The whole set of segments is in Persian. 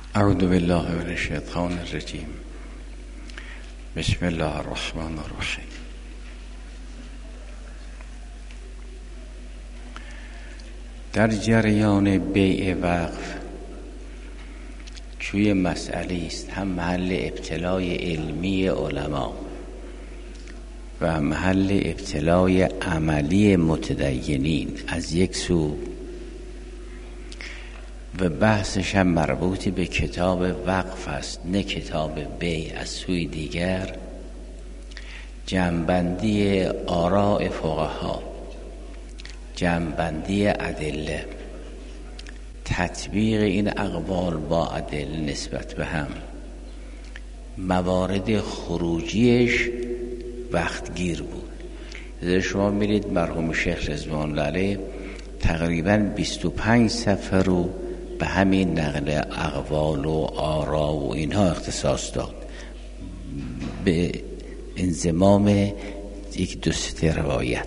اعوذ بالله من الشیطان الرجیم. بسم الله الرحمن الرحیم. در جریان بیع وقف چوی مسئله است، هم محل ابتلای علمی علما و محل ابتلای عملی متدینین از یک سو، و بحثش هم مربوط به کتاب وقف است نه کتاب بیع. از سوی دیگر جمع‌بندی آراء فقها، جمع‌بندی ادله، تطبیق این اقوال با ادله نسبت به هم، موارد خروجیش وقتگیر بود. لذا شما میرید مرحوم شیخ رضوان الله علیه تقریباً 25 صفحه رو به همین نقل اقوال و آرا و اینها اختصاص داد، به انضمام یک دو سه روایت،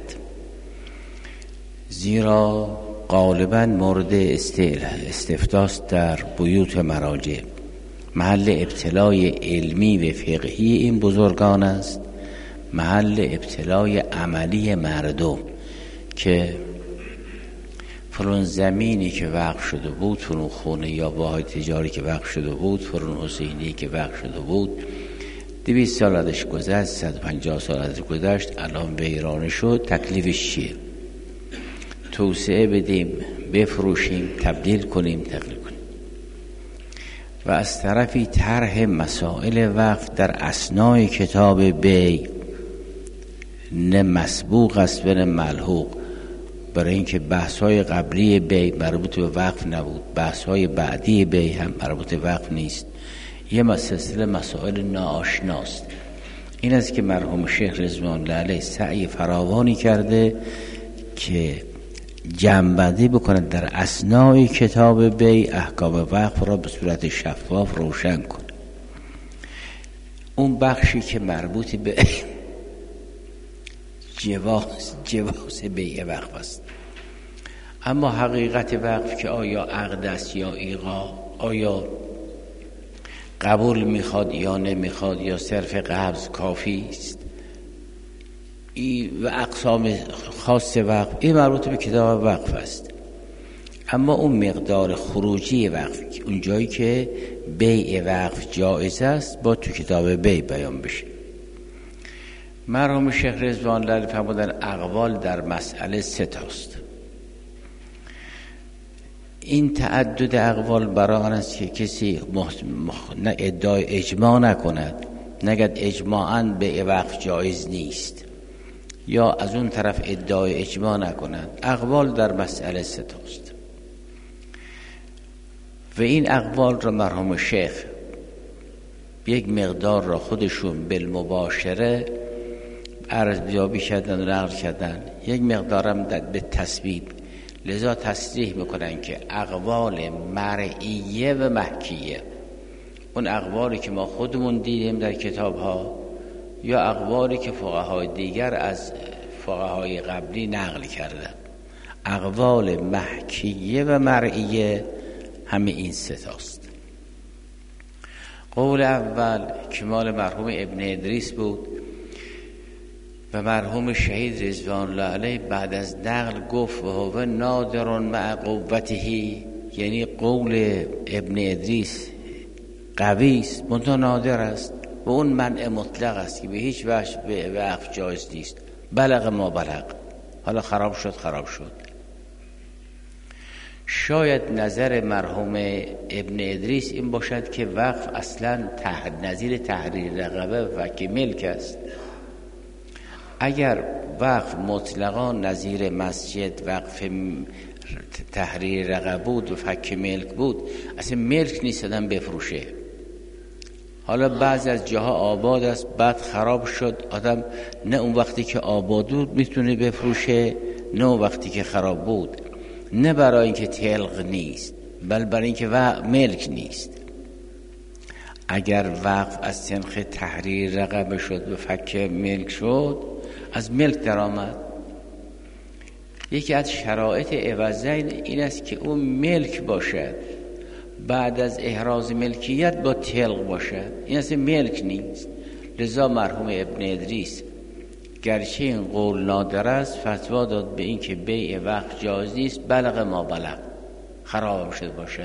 زیرا غالباً مورد استفتاست در بیوت مراجع. محل ابتلای علمی و فقهی این بزرگان است، محل ابتلای عملی مردم که فلان زمینی که وقف شده بود، فلان خونه یا واحد تجاری که وقف شده بود، فلان حسینی که وقف شده بود، 200 سال ازش گذشت، 150 سال ازش گذشت، الان ویرانه شد، تکلیفش چیه؟ توسعه بدیم، بفروشیم، تبدیل کنیم، تغییر کنیم. و از طرفی طرح مسائل وقف در اثنای کتاب بیع نه مسبوق است و نه ملحوق، برای اینکه بحث‌های قبلی بیع مربوط به وقف نبود، بحث‌های بعدی بیع هم مربوط به وقف نیست، یه سلسله مسائل ناآشناست. این است که مرحوم شیخ رضوان الله علیه سعی فراوانی کرده که جمع‌بندی بکنه در اثنای کتاب بیع، احکام وقف را به صورت شفاف روشن کنه. اون بخشی که مربوط به جواز بیع وقف است، اما حقیقت وقف که آیا عقد است یا ایقاع، آیا قبول میخواد یا نمیخواد، یا صرف قبض کافی است، و اقسام خاص وقف، این مربوط به کتاب وقف است. اما اون مقدار خروجی وقف، اون جایی که بیع وقف جایز است، با تو کتاب بیع بیان بشه. مرحوم شیخ رضوان الله علیه فرمودن اقوال در مسئله 3 تاست. این تعدد اقوال برای آن است که کسی نه ادعای اجماع نکند، نگد اجماعاً به وقف جایز نیست، یا از اون طرف ادعای اجماع نکند. اقوال در مسئله 3 تاست و این اقوال را مرحوم شیخ یک مقدار را خودشون بالمباشره ارزیابی کردن و نقل کردن، یک مقدارم به تصویب. لذا تصریح میکنن که اقوال مرعیه و محکیه، اون اقوالی که ما خودمون دیدیم در کتاب ها، یا اقوالی که فقهای دیگر از فقهای قبلی نقل کردن، اقوال محکیه و مرعیه همه این 3 تاست. قول اول که مال مرحوم ابن ادریس بود و مرحوم شهید رضوان الله علیه بعد از نقل گفت و هو نادر مع قوته، یعنی قول ابن ادریس قوی است منتها نادر است و اون منع مطلق است که به هیچ وجه به وقف جایز نیست. بلغ ما بلغ، حالا خراب شد. شاید نظر مرحوم ابن ادریس این باشد که وقف اصلا نظیر تحریر رقبه و فک ملک است. اگر وقف مطلقا نظیر مسجد وقف تحریر رقبه بود و فک ملک بود، اصلا ملک نیست آدم بفروشه. حالا بعضی از جاها آباد است، بعد خراب شد، آدم نه اون وقتی که آباد بود میتونه بفروشه، نه اون وقتی که خراب بود، نه برای اینکه تلق نیست، بل برای اینکه ملک نیست. اگر وقف از سنخ تحریر رقبه شد و فک ملک شد، از ملک در آمد. یکی از شرایط عوضین این است که اون ملک باشد، بعد از احراز ملکیت با طلق باشه، این اصلا ملک نیست. لذا مرحوم ابن ادریس گرچه این قول نادر است فتوا داد به این که بیع وقف جایز نیست بلغ ما بلغ، خراب شده باشه.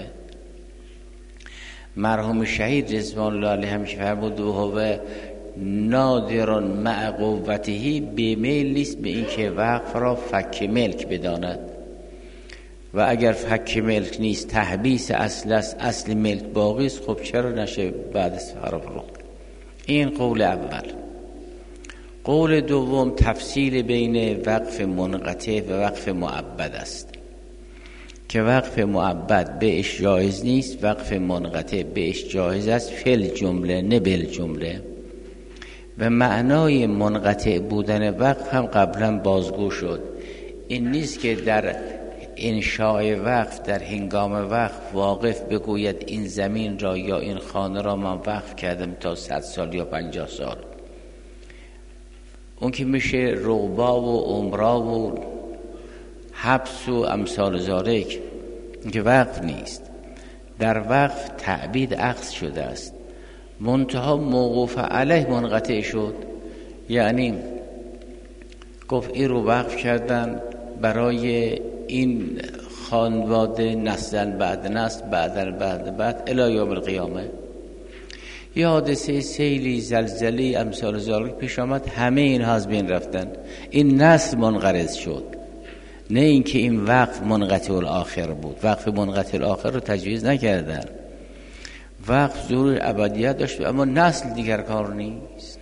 مرحوم شهید رضوان الله علیه همیشه فرمود و هو نادر مع قوته، بیمیل نیست به این که وقف را فک ملک بداند و اگر فک ملک نیست تحبیس اصل است، اصل ملک باقی است، خب چرا نشه بعد از فروخت. این قول اول. قول دوم تفصیل بین وقف منقطع و وقف مؤبد است که وقف مؤبد بهش جایز نیست، وقف منقطع بهش جایز است، فل جمله نه بل جمله. و معنای منقطع بودن وقف هم قبلا بازگو شد. این نیست که در انشاء وقف در هنگام وقف واقف بگوید این زمین را یا این خانه را من وقف کردم تا 100 سال یا 50 سال. اون که میشه رغبا و عمرا و حبس و امثال ذالک، این که وقف نیست. در وقف تعبید اخذ شده است، منتها موقوف علیه منقطع شد. یعنی گفت این رو وقف کردن برای این خانواده نسل بعد نسل بعد الی یوم القیامه. یه حادثه سیلی زلزله امثال ذالک پیش آمد، همه اینها از بین رفتن، این نسل منقرض شد. نه اینکه این وقف منقطع الاخر بود، وقف منقطع الاخر رو تجویز نکردن. وقف ضرور ابدیت داشت اما نسل دیگر کار نیست.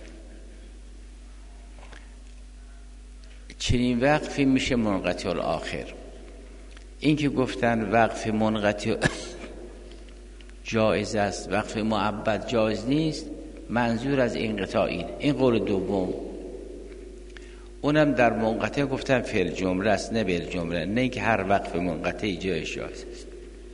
چنین وقفی میشه منقطع الاخر. این که گفتن وقف منقطع جایز است، وقف مؤبد جایز نیست، منظور از انقطاع این قول دوم. اونم در منقطع گفتن فعل جمله است نه بل جمله، نه که هر وقف منقطع جایز است.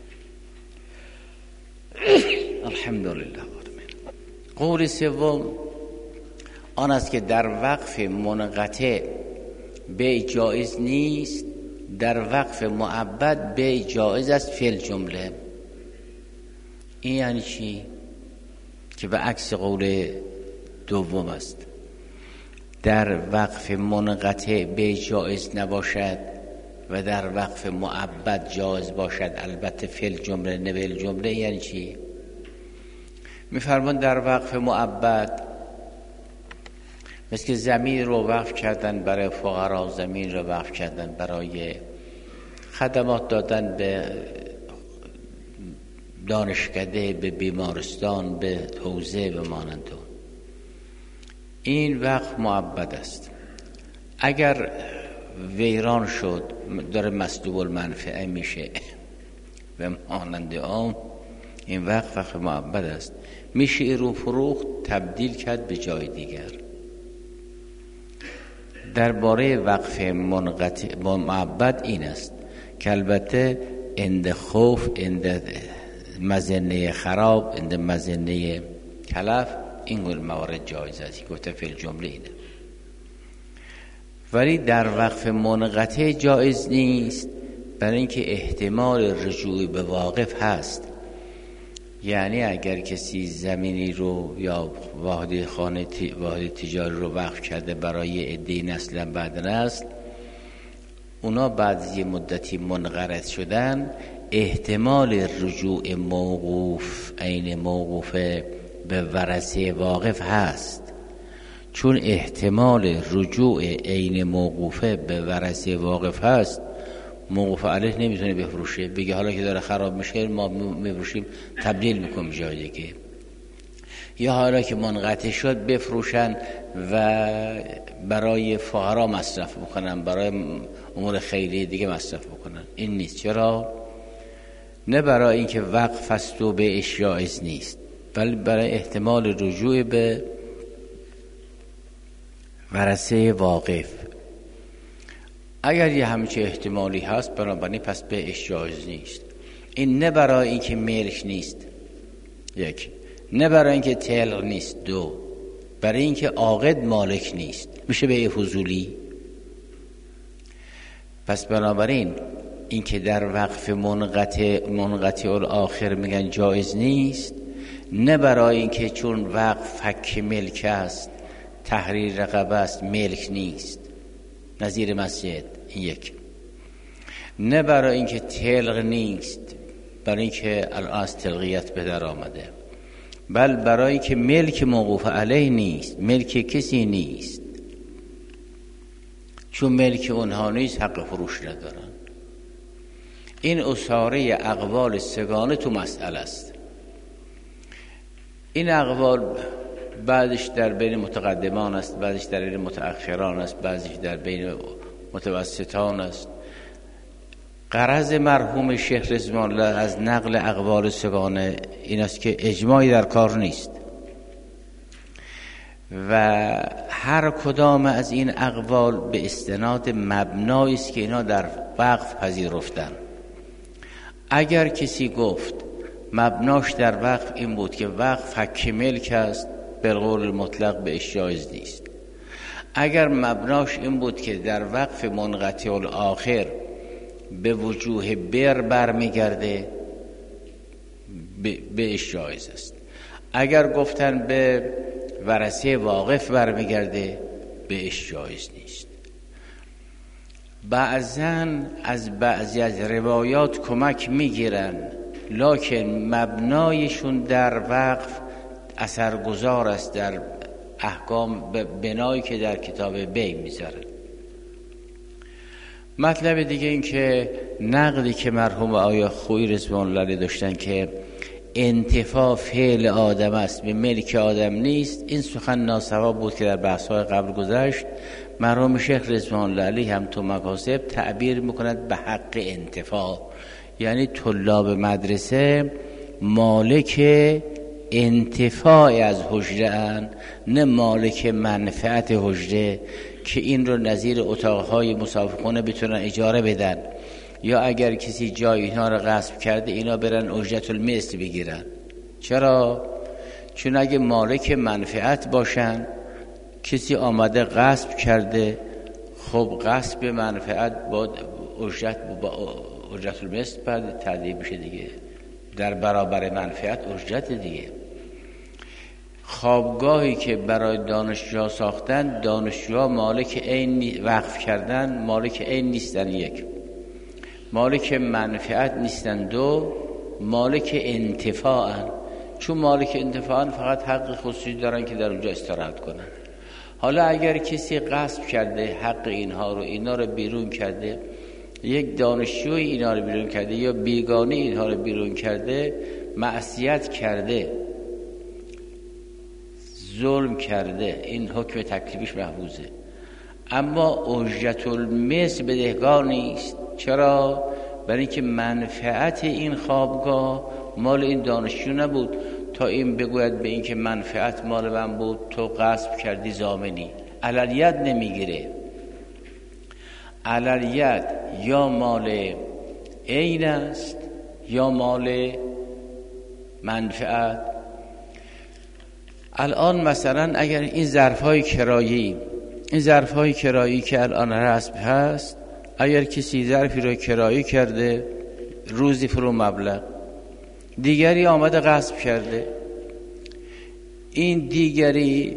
الحمدلله. قول سوم آن است که در وقف منقطع بیع جایز نیست، در وقف مؤبد بیع جایز است فعل جمله. این یعنی چی؟ که به عکس قول دوم است. در وقف منقطع بیع جایز نباشد و در وقف مؤبد جایز باشد، البته فعل جمله نه فعل جمله. یعنی چی؟ میفرمان در وقف مؤبد مثل که زمین رو وقف کردن برای فقرا، زمین رو وقف کردن برای خدمات دادن به دانشکده، به بیمارستان، به حوزه و مانند. این وقف مؤبد است. اگر ویران شد داره مسلوب المنفعه میشه و مانند آن، این وقف مؤبد است. میشه این رو فروخت تبدیل کرد به جای دیگر. درباره وقف منقطع مؤبد این است که البته اند خوف، اند مظنه خراب، اند مظنه تلف، این گونه موارد جایز است. گفته فعل جمله اینه. ولی در وقف منقطع جایز نیست، برای اینکه احتمال رجوع به واقف هست. یعنی اگر کسی زمینی رو یا واحد خانه واحد تجاری رو وقف کرده برای عده نسل بعد نسل، اونا بعد از یه مدتی منقرض شدن، احتمال رجوع موقوف عین موقوفه به ورثه واقف هست. چون احتمال رجوع عین موقوفه به ورثه واقف هست، موقوف علیه نمیتونه بفروشه، بگه حالا که داره خراب میشه ما میفروشیم تبدیل میکنیم جای دیگه، یا حالا که منقطع شد بفروشن و برای فقرا مصرف بکنن، برای امور خیریه دیگه مصرف بکنن. این نیست. چرا؟ نه برای اینکه وقف است و به اشیاعیز نیست، بل برای احتمال رجوع به ورثه واقف. اگر یه همچه احتمالی هست بنابراین پس به اشیاعیز نیست. این نه برای اینکه ملک نیست، یک، نه برای اینکه طلق نیست، دو، برای اینکه عاقد مالک نیست، میشه به فضولی. پس بنابراین این که در وقف منقطع الاخر میگن جایز نیست، نه برای اینکه چون وقف فک ملک است، تحریر رقبه است، ملک نیست نظیر مسجد، این یک. نه برای اینکه تلق نیست، برای اینکه الان از تلقیت به در آمده، بل برای که ملک موقوف علیه نیست، ملک کسی نیست. چون ملک اونها نیست حق فروش ندارن. این اساره اقوال سگانه تو مسئله است. این اقوال بعضش در بین متقدمان است، بعضش در بین متأخران است، بعضش در بین متوسطان است. غرض مرحوم شیخ رضوان الله از نقل اقوال سگانه این است که اجماعی در کار نیست و هر کدام از این اقوال به استناد مبنایی است که اینا در وقف پذیرفتن. اگر کسی گفت مبناش در وقف این بود که وقف حق ملک است، بالقول مطلق به جایز نیست. اگر مبناش این بود که در وقف منقطع الاخر به وجوه برمیگرده، به جایز است. اگر گفتن به ورثه واقف برمیگرده، به جایز نیست. بعضن از بعضی از روایات کمک میگیرن، لکن مبنایشون در وقف اثرگذار است در احکام بنایی که در کتاب بی میذارن. مطلب دیگه این که نقدی که مرحوم آیا خویی رضوان الله داشتن که انتفاع فعل آدم است به ملک آدم نیست، این سخن ناصواب بود که در بحث‌های قبل گذشت. مرحوم شیخ رضوان الله هم تو مکاسب تعبیر میکند به حق انتفاع، یعنی طلاب مدرسه مالک انتفاع از حجره ان، نه مالک منفعت حجره که این رو نظیر اتاقهای مسافرخانه بتونن اجاره بدن، یا اگر کسی جای اینها رو غصب کرده اینا برن اجرت المثل بگیرن. چرا؟ چون اگه مالک منفعت باشن، کسی آمده غصب کرده، خب غصب منفعت با اجرت المثل بعد تعدیل بشه دیگه، در برابر منفعت اجرت دیگه. خوابگاهی که برای دانشجوها ساختن، دانشجوها مالک عین وقف کردن، مالک عین نیستن، یک مالک منفعت نیستن، دو مالک انتفاعن. چون مالک انتفاعن فقط حق خصوصی دارن که در اونجا استراحت کنن. حالا اگر کسی غصب کرده حق اینا رو بیرون کرده، یک دانشجوی اینا رو بیرون کرده یا بیگانه اینها رو بیرون کرده، معصیت کرده، ظلم کرده، این حکم تکلیفیش محفوظه. اما اجرت المثل بدهکار نیست. چرا؟ برای اینکه منفعت این خوابگاه مال این دانشجو نبود تا این بگوید به این که منفعت مال من بود، تو غصب کردی ضامنی. علیت نمیگیره. علیت یا مال عین است یا مال منفعت. الان مثلا اگر این ظرف‌های کرایی که الان رسم هست، اگر کسی ظرفی رو کرایی کرده روزی فرو مبلغ، دیگری آمده غصب کرده، این دیگری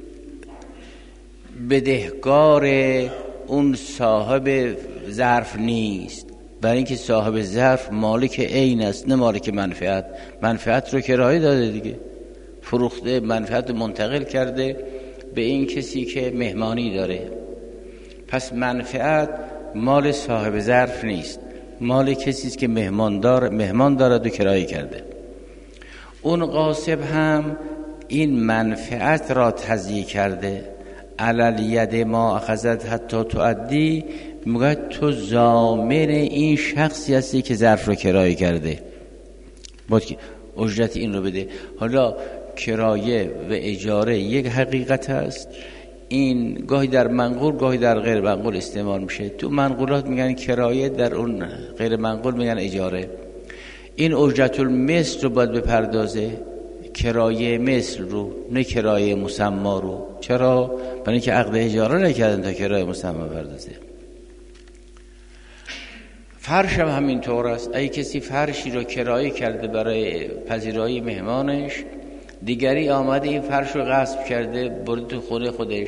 بدهکار اون صاحب ظرف نیست، برای اینکه صاحب ظرف مالک عین است نه مالک منفعت. منفعت رو کرایی داده دیگه، فروخته، منفعت منتقل کرده به این کسی که مهمانی داره. پس منفعت مال صاحب ظرف نیست، مال کسی است که مهمان دارد و کرایه کرده. اون غاصب هم این منفعت را تضییع کرده. علل ید ما اخذت حتی تؤدی، میگه تو ضامن این شخصی هستی که ظرف رو کرایه کرده، باید که اجرت این رو بده. حالا کرایه و اجاره یک حقیقت است، این گاهی در منقول گاهی در غیر منقول استعمال میشه. تو منقولات میگن کرایه، در اون غیر منقول میگن اجاره. این اجرت المثل رو باید بپردازه، کرایه مثل رو، نه کرایه مسما رو. چرا؟ برای اینکه عقد اجاره نکردن تا کرایه مسما بپردازه. فرش هم همینطور است. اگه کسی فرشی رو کرایه کرده برای پذیرایی مهمانش، دیگری آمده این فرش رو غصب کرده برده تو خونه خودش،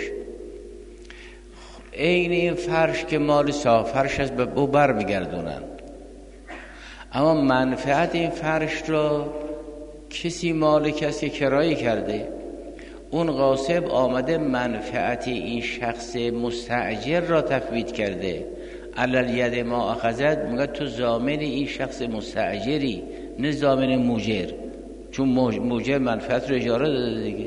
عین این فرش که مال صاحب فرش است به او بر میگردونن، اما منفعت این فرش رو کسی مال کسی کرایه کرده، اون غاصب آمده منفعت این شخص مستأجر را تفویض کرده. علل ید ما اخذت، میگه تو ضامن این شخص مستأجری، نه ضامن موجر، چون موجر منفعت رو اجاره داده دیگه.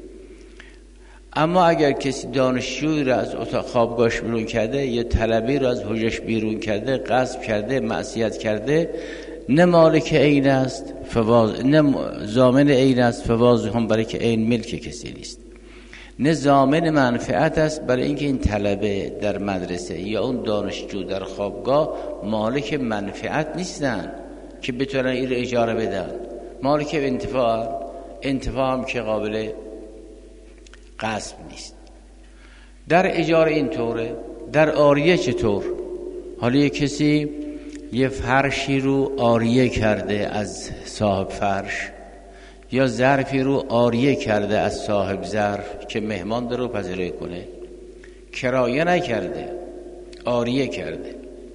اما اگر کسی دانشجویی را از اتاق خوابگاهش بیرون کرده یا طلبی را از حجرش بیرون کرده، غصب کرده، معصیت کرده، نه مالک عین است نه ضامن عین است، فواز هم برای که عین ملک کسی نیست، نه ضامن منفعت است برای اینکه این طلبه در مدرسه یا اون دانشجو در خوابگاه مالک منفعت نیستن که بتونن این رو اجاره بدن، مالک انتفاع هم که قابل غصب نیست. در اجاره اینطوره. در عاریه چطور؟ حالا یک کسی یه فرشی رو عاریه کرده از صاحب فرش، یا ظرفی رو عاریه کرده از صاحب ظرف که مهمان رو پذیرایی کنه، کرایه نکرده، عاریه کرده،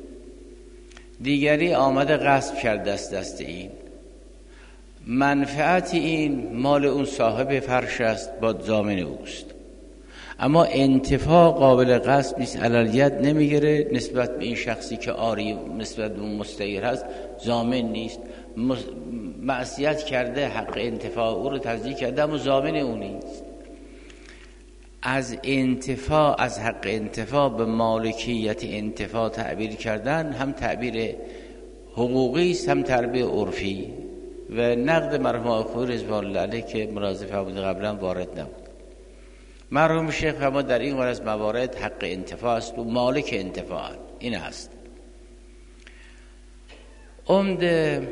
دیگری آمده غصب کرده دست این، منفعت این مال اون صاحب فرش است، با ضامن اوست، اما انتفاع قابل غصب نیست، عللیت نمیگیره نسبت به این شخصی که عاری نسبت به اون مستعیر هست، ضامن نیست، معصیت کرده، حق انتفاع او رو تضییع کرده اما ضامن او نیست. از انتفاع، از حق انتفاع به مالکیت انتفاع تعبیر کردن هم تعبیر حقوقی است هم تعبیر عرفی، و نقد مرحوم آقای رضوان الله علیه که ملاحظه فرمودید قبلا وارد نبود. مرحوم شیخ فرمود در این از موارد حق انتفاع است و مالک انتفاع این است. عمده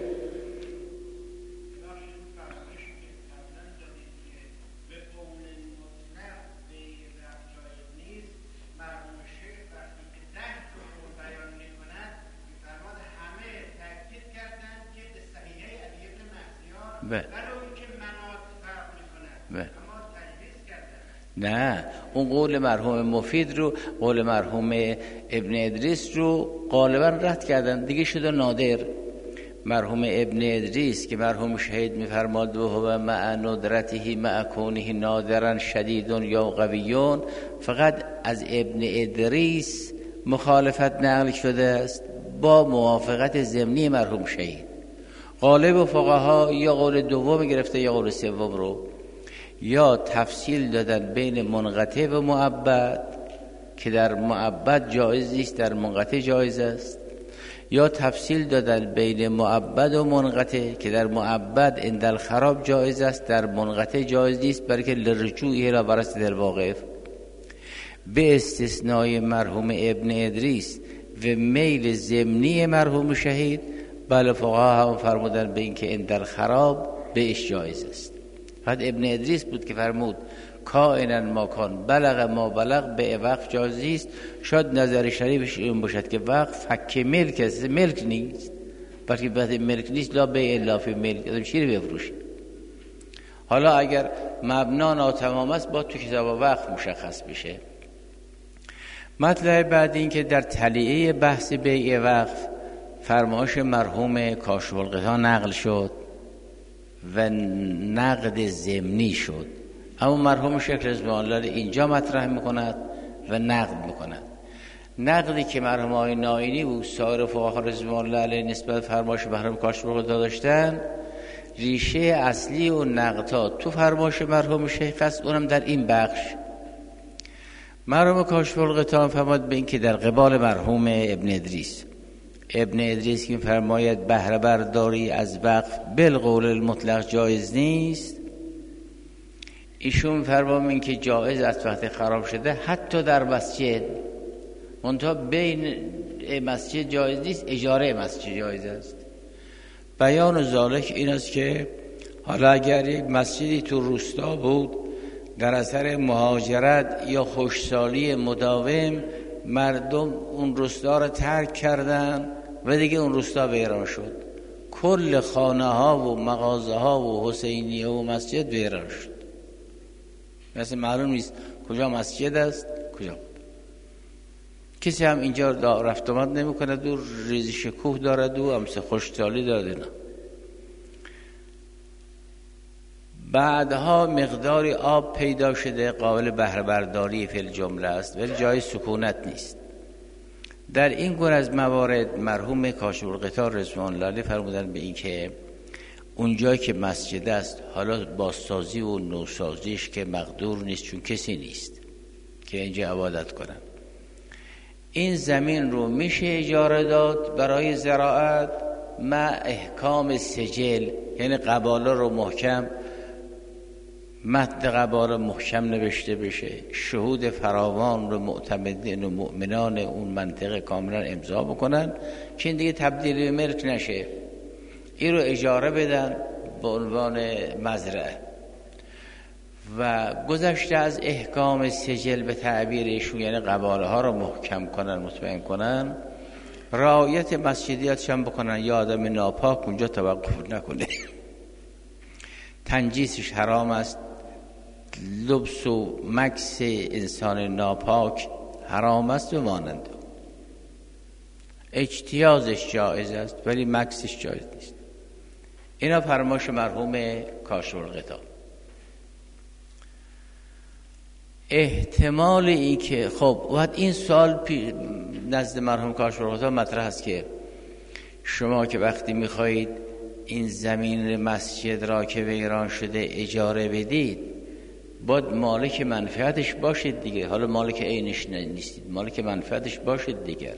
نه، اون قول مرحوم مفید رو، قول مرحوم ابن ادریس رو غالبا رد کردن دیگه، شده نادر. مرحوم ابن ادریس که مرحوم شهید میفرماد و هو مع ندرته مع کونه نادرا شدیدون یا قویون، فقط از ابن ادریس مخالفت نقل شده است با موافقت ضمنی مرحوم شهید. غالب فقها یا قول دوم گرفته یا قول سوم رو، یا تفصیل دادن بین منقطع و معبد که در معبد جایز نیست، در منقطع جایز است، یا تفصیل دادن بین معبد و منقطع که در معبد عند الخراب جایز است، در منقطع جایز نیست، برای لرجوعی را برست در واقف، به استثنای مرحوم ابن ادریس و میل ضمنی مرحوم شهید. بله فقها هم فرمودن به این که عند الخراب بهش جایز است. فقط ابن ادریس بود که فرمود کائنا ما کان بلغ ما بلغ به وقف جایز است. شاید نظر شریفش این باشد که وقف فک ملک است، ملک نیست، بلکه وقتی ملک نیست لا به الا فی ملک، آدم چی رو بفروشه. حالا اگر مبنا ناتمام است با تو کتاب وقف مشخص بشه. مطلب بعد این که در تلیعه بحث بیع وقف فرمایش مرحوم کاشف الغطا نقل شد و نقد ضمنی شد، اما مرحوم شیخ رضوان الله اینجا مطرح میکند و نقد میکند. نقدی که مرحوم آقای نائینی و سایر فقها رضوان الله علیه نسبت فرمایش مرحوم کاشف الغطا داشتن، ریشه اصلی و نقدها تو فرمایش مرحوم شیخ است، اونم در این بخش. مرحوم کاشف الغطا فرمود به این که در قبال مرحوم ابن ادریس که فرماید بهره برداری از وقف بالقول المطلق جایز نیست، ایشون فرمود این که جایز است وقتی خراب شده حتی در مسجد، منتها بین مسجد جایز نیست، اجاره مسجد جایز است. بیان ذالک این است که حالا اگر یک مسجدی تو روستا بود در اثر مهاجرت یا خوشسالی مداوم مردم اون روستا را ترک کردن و دیگه اون روستا ویران شد. کل خانه ها و مغازه ها و حسینیه و مسجد ویران شد. مثلا معلوم نیست کجا مسجد است کجا. کسی هم اینجا رفت آمد نمیکنه، دور ریزش کوه دارد و همسه خوشتالی دارد. نه. بعدها مقداری آب پیدا شده قابل بهره برداری فی الجمله است، ولی جای سکونت نیست. در این گونه از موارد مرحوم کاشف‌الغطا رضوان الله علیه فرمودن به این که اونجایی که مسجد است حالا بازسازی و نوسازیش که مقدور نیست، چون کسی نیست که اینجا عبادت کنن. این زمین رو میشه اجاره داد برای زراعت مع احکام سجل، یعنی قباله رو محکم، متن قباله محکم نوشته بشه، شهود فراوان رو معتمدین و مؤمنان اون منطقه کاملا امضا بکنن که این دیگه تبدیل به ملک نشه. این رو اجاره بدن به عنوان مزرعه و گذشته از احکام سجل به تعبیر ایشون، یعنی قباله ها رو محکم کنن، مطمئن کنن، رعایت مسجدیاتش هم بکنن، یا آدم ناپاک اونجا توقف نکنه. تنجیسش حرام است، لبس و مکس انسان ناپاک حرام است و مانند. اجتیازش جایز است ولی مکسش جایز نیست. اینا فرمایش مرحوم کاشف‌الغطا. احتمال این که خب وقت این سوال نزد مرحوم کاشف‌الغطا مطرح است که شما که وقتی میخواهید این زمین مسجد را که ویران شده اجاره بدید باید مالک منفعتش باشید دیگه. حالا مالک عینش نیستید، مالک منفعتش باشید دیگر.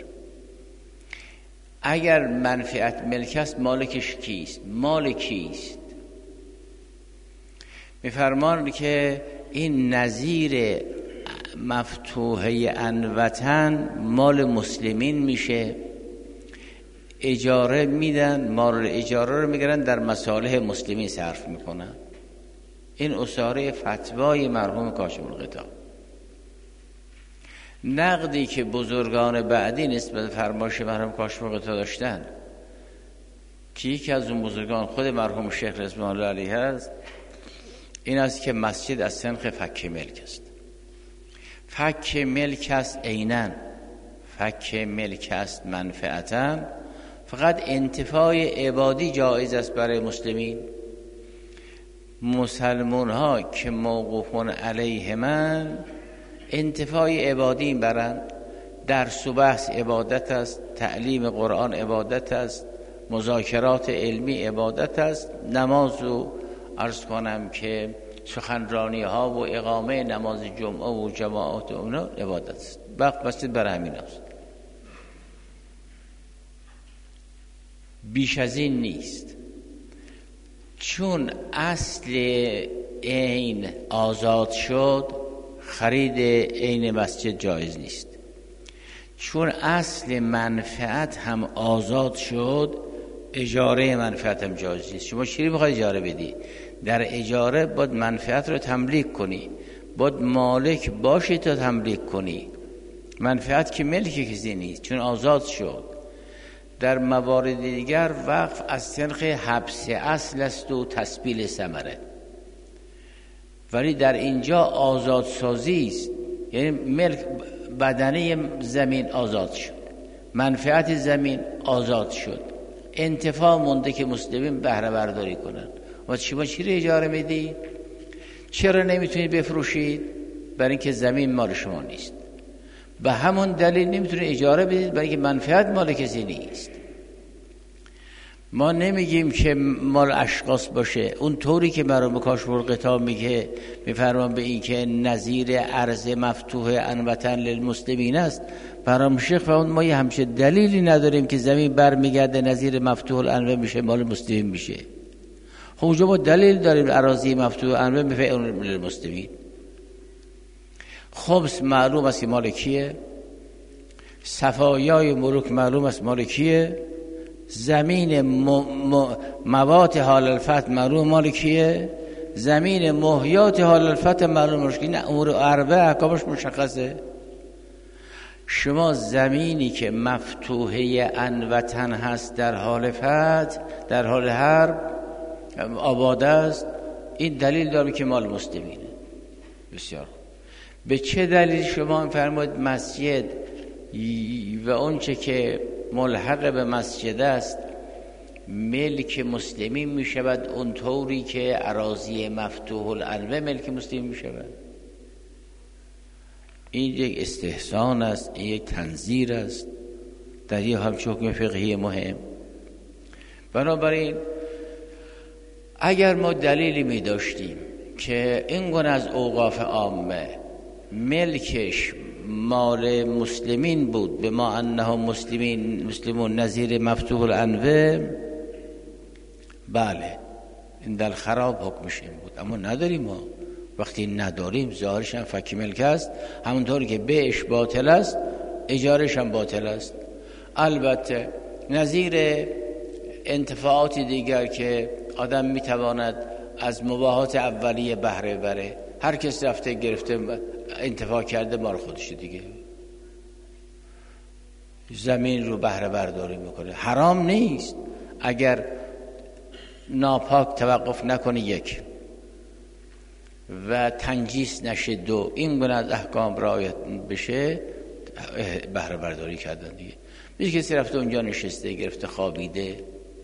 اگر منفعت ملک است مالکش کیست؟ مال کیست؟ میفرمان که این نظیر مفتوحه انوطن مال مسلمین میشه، اجاره میدن، مال اجاره رو میگیرن در مصالح مسلمین صرف میکنن. این اصاره فتوای مرحوم کاشف‌الغطا. نقدی که بزرگان بعدی نسبت فرمایش مرحوم کاشف‌الغطا داشتن که یکی از اون بزرگان خود مرحوم شیخ رضوان الله علیه است، این است که مسجد از سنخ فک ملک است. فک ملک است عیناً، فک ملک است منفعتاً، فقط انتفاع عبادی جایز است برای مسلمین. مسلمان ها که موقوفون علیه من انتفاع عبادی برند. درس و بحث عبادت است، تعلیم قرآن عبادت است، مذاکرات علمی عبادت است، نماز و عرض کنم که سخنرانی ها و اقامه نماز جمعه و جماعات و اونا عبادت است. وقت مسجد برای همین است، بیش از این نیست. چون اصل عین آزاد شد خرید عین مسجد جایز نیست. چون اصل منفعت هم آزاد شد اجاره منفعت هم جایز نیست. شما چی میخوای اجاره بدی؟ در اجاره باید منفعت رو تملیک کنی، باید مالک باشی تا تملیک کنی. منفعت که ملک کسی نیست چون آزاد شد. در موارد دیگر وقف از سنخ حبس اصل است و تسبیل ثمره، ولی در اینجا آزادسازی است، یعنی ملک بدنه زمین آزاد شد، منفعت زمین آزاد شد، انتفاع مونده که مسلمین بهره برداری کنن. و شما چی رو اجاره میدی؟ چرا نمیتونید بفروشید؟ برای اینکه زمین مال شما نیست. به همون دلیل نمیتونید اجاره بدید، برای اینکه منفعت مال کسی نیست. ما نمیگیم که مال اشخاص باشه. اون طوری که مرحوم کاشف‌الغطا میگه، میفرمان به این که نظیر ارض مفتوح انوطن للمسلمین است، برام شیخ فرمود ما یه همچه دلیلی نداریم که زمین برمیگرده نظیر مفتوح الانوه میشه مال مسلمین میشه. خب اونجا ما دلیل داریم اراضی مفتوح انوه میشه للمسلمین. خبز معلوم است که مال کیه، صفایای ملوک معلوم است مال کیه، زمین موات حال الفتح معلوم مال کیه، زمین محیات حال الفتح معلوم مال کیه. نه امور اربعه احکامش مشخصه. شما زمینی که مفتوحه وطن هست در حال فتح، در حال حرب آباد است، این دلیل داره که مال مسلمینه. بسیار به چه دلیل شما فرمود مسجد و اون چه که ملحق به مسجد است ملک مسلمین می شود اونطوری که اراضی مفتوح الانوه ملک مسلمین می شود؟ این یک استحسان است، این یک تنظیر است در یک همچون حکم فقهی مهم. بنابراین اگر ما دلیلی می داشتیم که این گونه از اوقاف عامه ملکش مال مسلمین بود به ما انهم مسلمون نظیر مفتوح الانوه، بله این در خراب حکمش این بود، اما نداریم. ما وقتی نداریم ظاهرش هم فکی ملک است، همونطور که بیعش باطل است اجارش هم باطل است. البته نظیر انتفاعات دیگر که آدم میتواند از مباحات اولیه بهره بره، هر کس رفته گرفته انتفاع کرده مال خودشه دیگه، زمین رو بهره برداری میکنه، حرام نیست اگر ناپاک توقف نکنه یک و تنجیس نشه دو، این گونه از احکام رعایت بشه بهره برداری کردن دیگه. میشه کسی رفته اونجا نشسته گرفته خوابیده،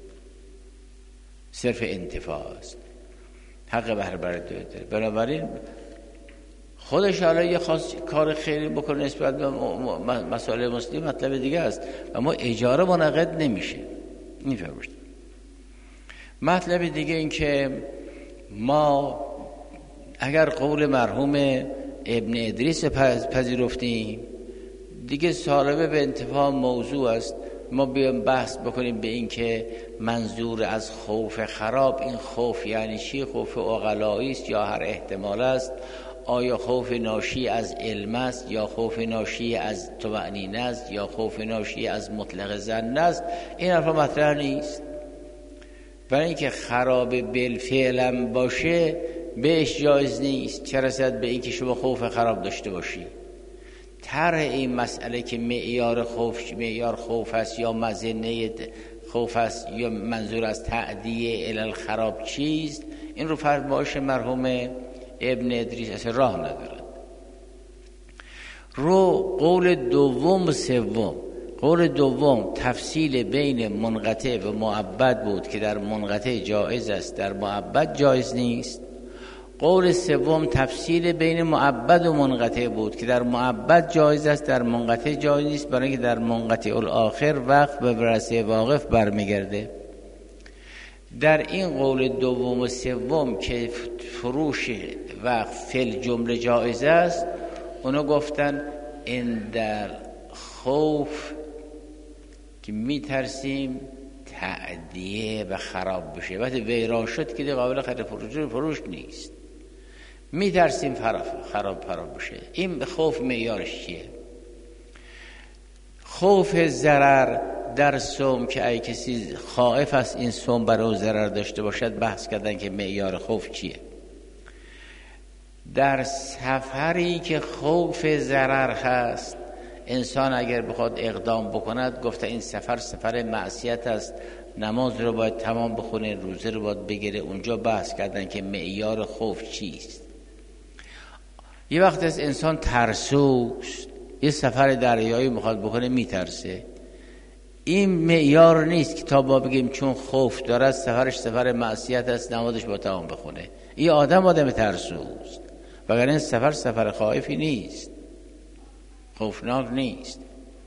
صرف انتفاع است، حق بهره برداری داره. بنابراین خودش حالا یه کار خیری بکنه نسبت به مسائل مسلم مطلب دیگه است، اما اجاره منعقد نمیشه. این فرماشت. مطلب دیگه این که ما اگر قول مرحوم ابن ادریس پذیرفتیم دیگه سالبه به انتفاع موضوع است. ما بیایم بحث بکنیم به این که منظور از خوف خراب این خوف یعنی چی؟ خوف عقلایی است یا هر احتمال است؟ آیا خوف ناشی از علم است یا خوف ناشی از طمأنینه است یا خوف ناشی از مطلق ظن است؟ این حرفا مطرح نیست. برای اینکه خراب بالفعل باشه بهش جایز نیست، چه رسد به اینکه شما خوف خراب داشته باشی. طرح این مسئله که معیار خوف است یا مظنه خوف است یا منظور از تعدیه الی الخراب چیست، این رو فرمایش مرحوم ابن ادریس اصلا راه ندارد. قول دوم و سوم، قول دوم تفصیل بین منقطع و معبد بود که در منقطع جایز است، در معبد جایز نیست. قول سوم تفصیل بین معبد و منقطع بود که در معبد جایز است، در منقطع جایز نیست، برای اینکه در منقطع الاخر وقف به ورثه واقف برمیگرده. در این قول دوم و سوم که فروش وقف فی الجمله جایز است، اونو گفتن این در خوف که میترسیم تعدیه و خراب بشه، وقتی ویران شد که قابل خرید فروش نیست، میترسیم خراب بشه. این خوف معیارش چیه؟ خوف ضرر در سوم که ای کسی خائف است این سوم برای ضرر داشته باشد، بحث کردن که معیار خوف چیه. در سفری که خوف ضرر هست انسان اگر بخواد اقدام بکند، گفته این سفر معصیت است، نماز رو باید تمام بخونه، روزه رو باید بگیره. اونجا بحث کردن که معیار خوف چیست. یه وقت از انسان ترسوست، یه سفر دریایی میخواد بکنه میترسه، این معیار نیست که تا با بگیم چون خوف داره سفرش سفر معصیت است نمازش با تمام بخونه. این آدم ترسوست، وگرنه این سفر خائفی نیست، خوفناک نیست.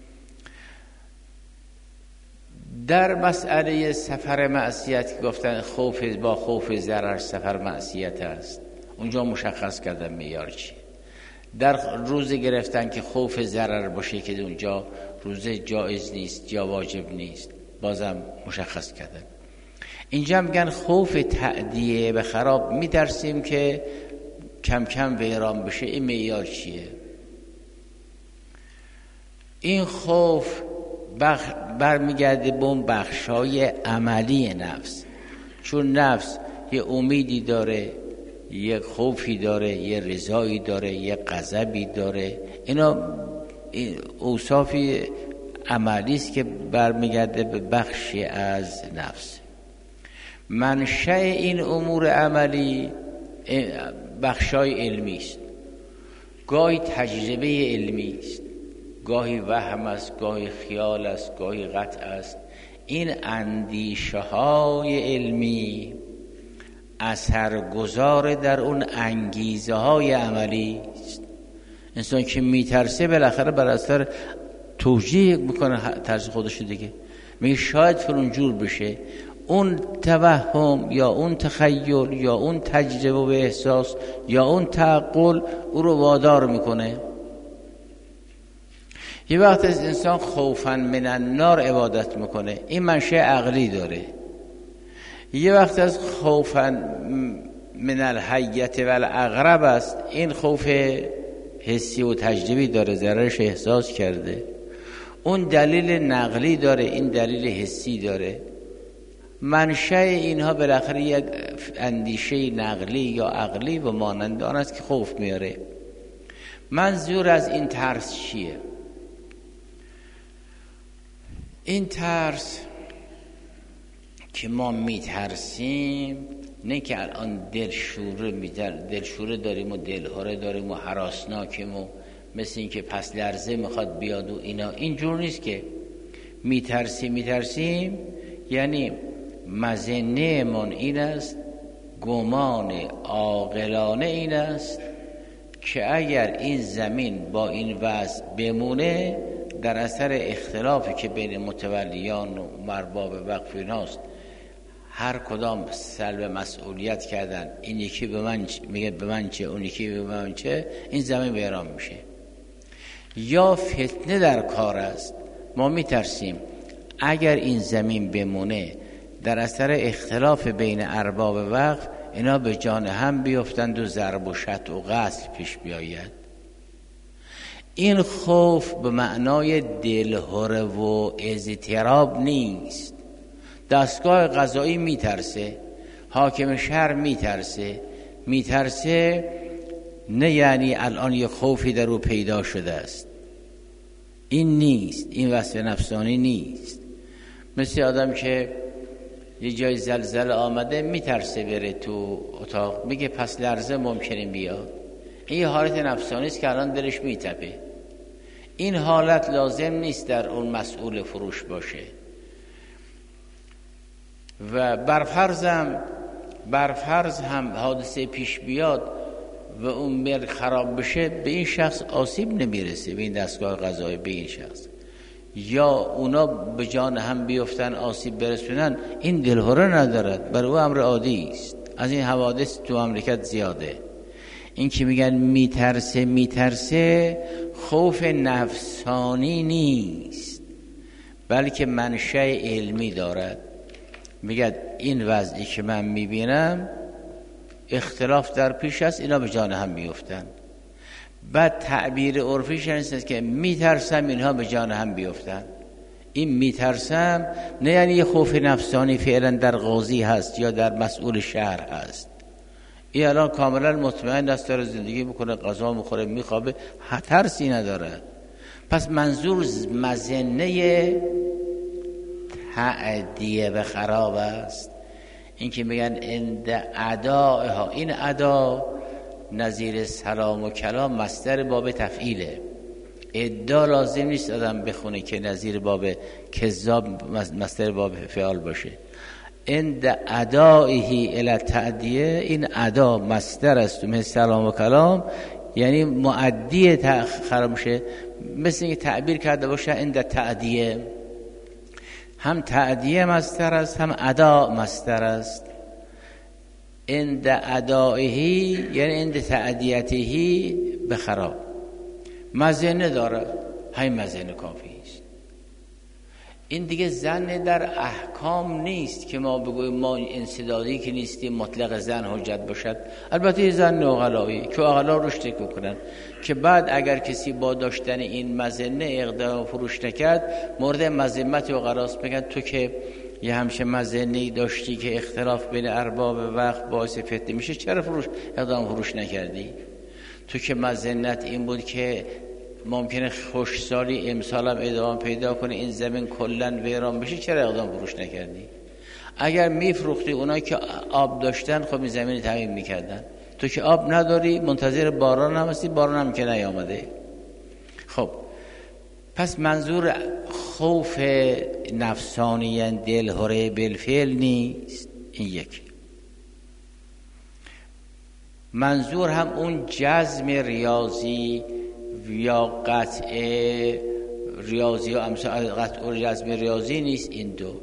در مسئله سفر معصیت که گفتن خوف با خوف ضرر سفر معصیت است، اونجا مشخص کردن معیار چیه. در روزه گرفتن که خوف ضرر باشه که اونجا روزه جایز نیست یا واجب نیست، بازم مشخص کردن. اینجا میگن خوف تعدیه به خراب، میترسیم که کم کم ویران بشه، این معیار چیه؟ این خوف برمیگرده به اون بخشای عملی نفس، چون نفس یه امیدی داره، یه خوفی داره، یه رضایی داره، یه غضبی داره. اینا اوصافی عملی است که برمیگرده به بخشی از نفس. منشأ این امور عملی بخشای علمی است. گاهی تجربه علمی است، گاهی وهم است، گاهی خیال است، گاهی قطع است. این اندیشه های علمی اثرگذار در اون انگیزه های عملی است. انسان که میترسه بالاخره بر اثر توجیه میکنه ترس خودشو دیگه، میگه شاید فلان جور بشه. اون توهم یا اون تخیل یا اون تجربه و احساس یا اون تعقل او رو وادار میکنه. یه وقت از انسان خوفا من النار عبادت میکنه، این منشأ عقلی داره. یه وقت از خوفا من الحیة و العقرب است، این خوف حسی و تجربی داره، ضررش احساس کرده. اون دلیل نقلی داره، این دلیل حسی داره. منشأ اینها بالاخره یک اندیشه نقلی یا عقلی و مانند آن است که خوف میاره. منظور از این ترس چیه؟ این ترس که ما میترسیم نه که الان دلشوره داریم و دلهوره داریم و هراسناکیم و مثل این که پس لرزه میخواد بیاد و اینا، اینجور نیست که میترسیم یعنی مظنه من این است، گمان عاقلانه این است که اگر این زمین با این وضع بمونه در اثر اختلافی که بین متولیان و مرباب وقف ایناست، هر کدام سلب مسئولیت کردن، این یکی به من میگه به من چه، اون یکی به من چه، این زمین ویران میشه. یا فتنه در کار است، ما میترسیم اگر این زمین بمونه در اثر اختلاف بین ارباب وقف اینا به جان هم بیفتند و ضرب و شتم و قتل پیش بیاید. این خوف به معنای دلهره و اضطراب نیست. دستگاه قضایی میترسه، حاکم شهر میترسه نه یعنی الان یه خوفی در او پیدا شده است. این نیست، این وصف نفسانی نیست. مثل آدم که یه جای زلزله آمده میترسه بره تو اتاق، میگه پس لرزه ممکنه بیاد. این حالت نفسانی است که الان دلش میتپه. این حالت لازم نیست در اون مسئول فروش باشه. و برفرض هم حادثه پیش بیاد و اون ملک خراب بشه، به این شخص آسیب نمیرسه، به این دستگاه قضایی، به این شخص. یا اونا به جان هم بیفتن آسیب برسونن، این دلهره ندارد، برای او امر عادی است. از این حوادث تو مملکت زیاده. این که میگن میترسه خوف نفسانی نیست، بلکه منشأ علمی دارد. میگه این وضعی که من میبینم اختلاف در پیش است، اینا به جان هم بیفتن. بعد تعبیر عرفیش هست که میترسم اینها به جان هم بیفتن. این میترسم نه یعنی یه خوف نفسانی فعلا در قاضی هست یا در مسئول شهر هست. این الان کاملا مطمئن است داره زندگی میکنه، غذا میخوره، میخوابه، ترسی نداره. پس منظور مظنه تعدیه به خراب است. این که میگن اند ادائها، این ادا نظیر سلام و کلام مصدر باب تفعیله. ادعا لازم نیست آدم بخونه که نظیر باب کذاب مصدر باب فعال باشه. اند ادائه الی تعدیه، این ادا مصدر است مثل سلام و کلام، یعنی مؤدی خراب میشه. مثل اینکه تعبیر کرده باشه اند تعدیه، هم تعدیه مصدر است هم ادا مصدر است. اند ادائه یعنی اند تعدیته به خراب. مظنه داره، همین مظنه کافی است. این دیگه ظن در احکام نیست که ما بگویم ما انسدادی که نیستیم مطلق ظن حجت باشد. البته ظن عقلایی که عقلا روش تکیه کنن که بعد اگر کسی با داشتن این مظنه اقدام فروش نکرد مورد مذمت عقلاست. بگن تو که یه همشه مظنه‌ای داشتی که اختلاف بین ارباب وقت باعث فتنه میشه، چرا اقدام فروش نکردی؟ تو که مظنت این بود که ممکنه خوشسالی امسال هم ادامه پیدا کنه، این زمین کلن ویران بشه، چرا اقدام فروش نکردی؟ اگر میفروختی اونایی که آب داشتن خب این زمین تامین میکردن، تو که آب نداری منتظر باران هم هستی، باران هم که نیامده. خب پس منظور خوف نفسانی دلهره بالفعل نیست، این یک. منظور هم اون جزم ریاضی یا قطع ریاضی و امثال قطع و جزم ریاضی نیست. این دو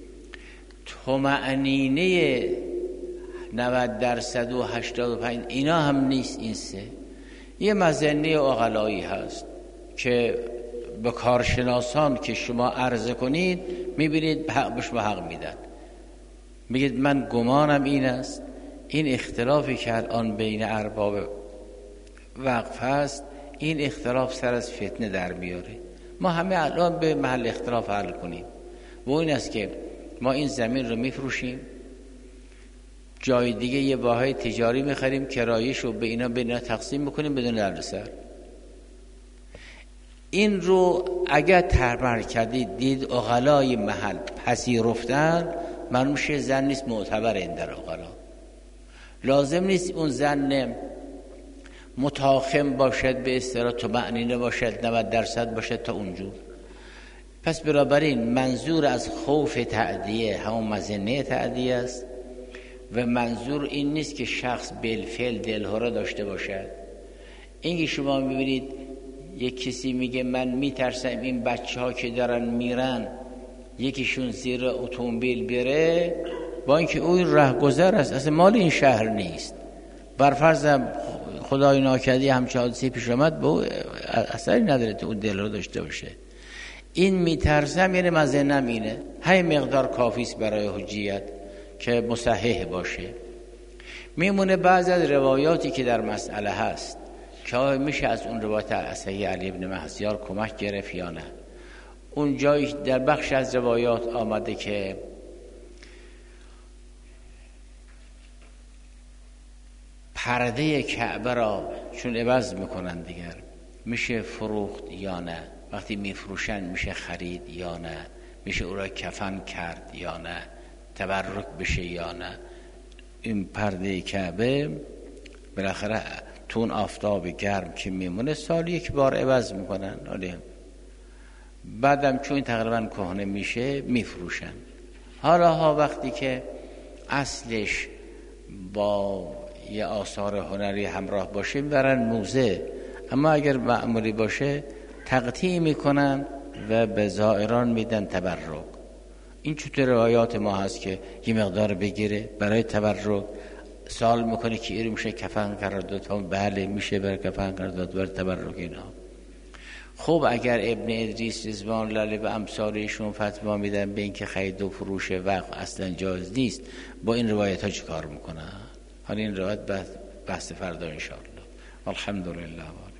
طمأنینه 90% و 85 اینا هم نیست. این سه یه مظنه عقلایی هست که به کارشناسان که شما عرضه کنید میبینید حق به شما حق میدن، میگید من گمانم این است. این اختلافی که الان بین ارباب وقف هست، این اختلاف سر از فتنه در میاره. ما همه الان به محل اختلاف حل کنیم و این است که ما این زمین رو میفروشیم، جای دیگه یه باهای تجاری میخریم، کرایش رو به اینا تقسیم میکنیم بدون دردسر. این رو اگر تربر کردید دید عقلای محل پذیرفتن، معلوم میشه زن نیست معتبر این در عقلا. لازم نیست اون زن متاخم باشد، به اصطلاح طمأنینه باشد 90% باشد تا اونجور. پس بنابراین منظور از خوف تعدیه همون مظنه تعدیه است و منظور این نیست که شخص بالفعل دلهره داشته باشد. اینکه شما میبینید یک کسی میگه من میترسم این بچه ها که دارن میرن یکیشون زیر اتومبیل بره، با اینکه اون رهگذر است، اصلا مال این شهر نیست. برفرض خدای ناکردی همچه حادثه پیش آمد، به اثری نداره تو اون دل رو داشته باشه. این میترسم یعنی مظنم اینه، همین مقدار کافیست برای حجیت که مصحح باشه. میمونه بعض از روایاتی که در مسئله هست که میشه از اون روایت اصحی علی ابن محزیار کمک گرفت یا نه. اون جایی در بخش از روایات آمده که پرده کعبه را چون عوض میکنن دیگر میشه فروخت یا نه، وقتی میفروشن میشه خرید یا نه، میشه او را کفن کرد یا نه، تبرک بشه یا نه. این پرده کعبه بالاخره تو اون آفتاب گرم که میمونه سال یک بار عوض میکنن، بعدم چون تقریبا کهنه میشه میفروشن. حالا وقتی که اصلش با یه آثار هنری همراه باشه میبرن موزه، اما اگر معمولی باشه تقطیع میکنن و به زائران میدن تبرک. این چطور روایات ما هست که یه مقدار بگیره برای تبرک، سال میکنه که ایرو میشه کفن قرارداد، بله میشه برای کفن قرارداد برای تبرک اینا. خب اگر ابن ادریس رضوان الله علیه و امثالشون فتوا میدن به اینکه خرید و فروش وقف اصلا جایز نیست، با این روایت ها چی کار میکنن؟ حالا این روایت بحث فردا ان شاء الله. الحمدلله.